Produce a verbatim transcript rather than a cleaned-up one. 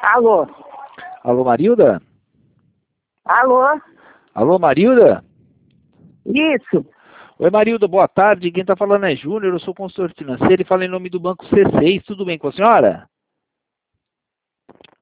Alô? Alô, Marilda? Alô? Alô, Marilda? Isso. Oi, Marilda, boa tarde. Quem está falando é Júnior, eu sou consultor financeiro e falo em nome do Banco C seis. Tudo bem com a senhora?